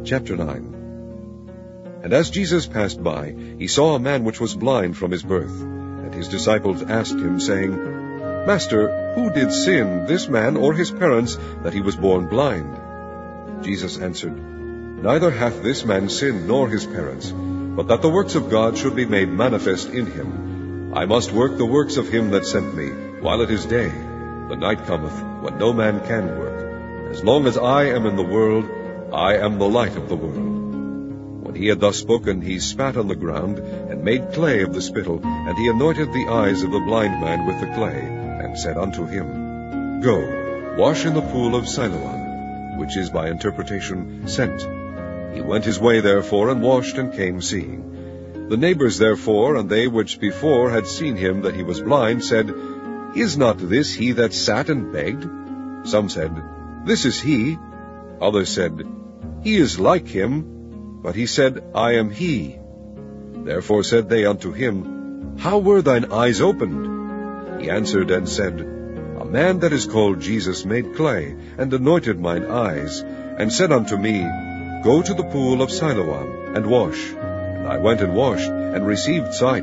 Chapter 9. And as Jesus passed by, he saw a man which was blind from his birth. And his disciples asked him, saying, Master, who did sin, this man or his parents, that he was born blind? Jesus answered, Neither hath this man sinned nor his parents, but that the works of God should be made manifest in him. I must work the works of him that sent me, while it is day. The night cometh, when no man can work. As long as I am in the world, I am the light of the world. When he had thus spoken, he spat on the ground, and made clay of the spittle, and he anointed the eyes of the blind man with the clay, and said unto him, Go, wash in the pool of Siloam, which is by interpretation, sent. He went his way therefore, and washed, and came seeing. The neighbors therefore, and they which before had seen him that he was blind, said, Is not this he that sat and begged? Some said, This is he. Others said, He is like him. But he said, I am he. Therefore said they unto him, How were thine eyes opened? He answered and said, A man that is called Jesus made clay, and anointed mine eyes, and said unto me, Go to the pool of Siloam, and wash. And I went and washed, and received sight.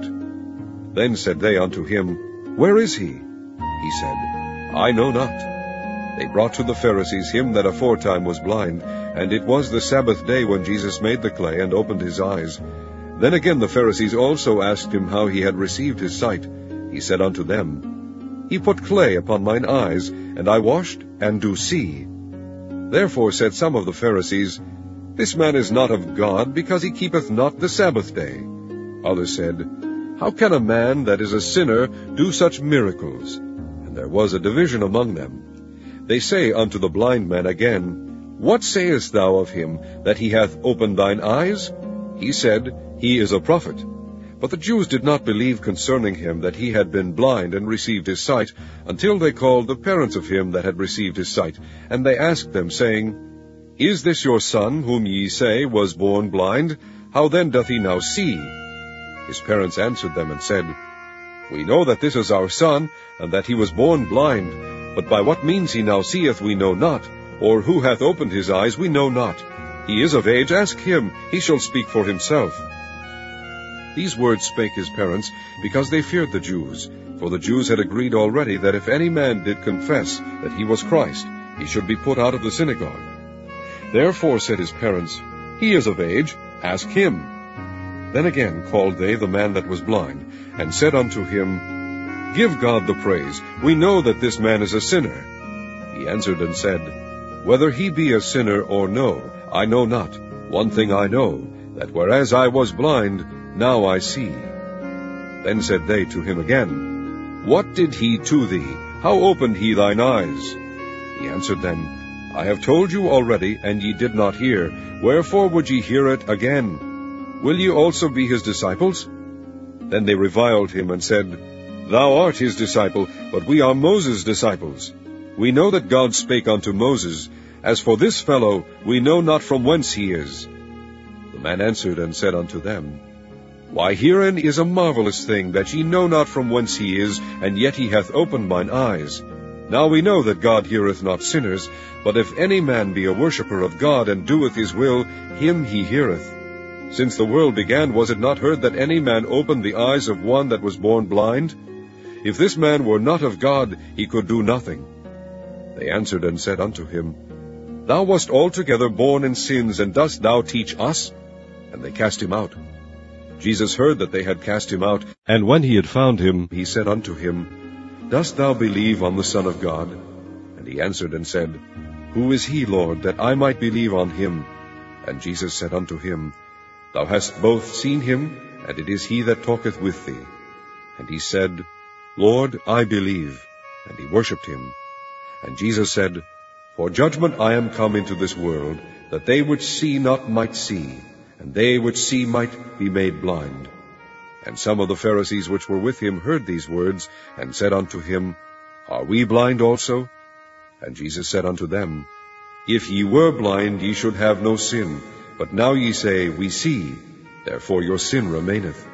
Then said they unto him, Where is he? He said, I know not. They brought to the Pharisees him that aforetime was blind, and it was the Sabbath day when Jesus made the clay, and opened his eyes. Then again the Pharisees also asked him how he had received his sight. He said unto them, He put clay upon mine eyes, and I washed, and do see. Therefore said some of the Pharisees, This man is not of God, because he keepeth not the Sabbath day. Others said, How can a man that is a sinner do such miracles? And there was a division among them. They say unto the blind man again, What sayest thou of him, that he hath opened thine eyes? He said, He is a prophet. But the Jews did not believe concerning him that he had been blind and received his sight, until they called the parents of him that had received his sight. And they asked them, saying, Is this your son, whom ye say was born blind? How then doth he now see? His parents answered them and said, We know that this is our son, and that he was born blind. But by what means he now seeth we know not, or who hath opened his eyes we know not. He is of age, ask him, he shall speak for himself. These words spake his parents, because they feared the Jews. For the Jews had agreed already that if any man did confess that he was Christ, he should be put out of the synagogue. Therefore said his parents, He is of age, ask him. Then again called they the man that was blind, and said unto him, Give God the praise. We know that this man is a sinner. He answered and said, Whether he be a sinner or no, I know not. One thing I know, that whereas I was blind, now I see. Then said they to him again, What did he to thee? How opened he thine eyes? He answered them, I have told you already, and ye did not hear. Wherefore would ye hear it again? Will ye also be his disciples? Then they reviled him and said, Thou art his disciple, but we are Moses' disciples. We know that God spake unto Moses. As for this fellow, we know not from whence he is. The man answered and said unto them, Why, herein is a marvelous thing, that ye know not from whence he is, and yet he hath opened mine eyes. Now we know that God heareth not sinners, but if any man be a worshipper of God, and doeth his will, him he heareth. Since the world began, was it not heard that any man opened the eyes of one that was born blind? If this man were not of God, he could do nothing. They answered and said unto him, Thou wast altogether born in sins, and dost thou teach us? And they cast him out. Jesus heard that they had cast him out, and when he had found him, he said unto him, Dost thou believe on the Son of God? And he answered and said, Who is he, Lord, that I might believe on him? And Jesus said unto him, Thou hast both seen him, and it is he that talketh with thee. And he said, Lord, I believe. And he worshipped him. And Jesus said, For judgment I am come into this world, that they which see not might see, and they which see might be made blind. And some of the Pharisees which were with him heard these words, and said unto him, Are we blind also? And Jesus said unto them, If ye were blind, ye should have no sin. But now ye say, We see, therefore your sin remaineth.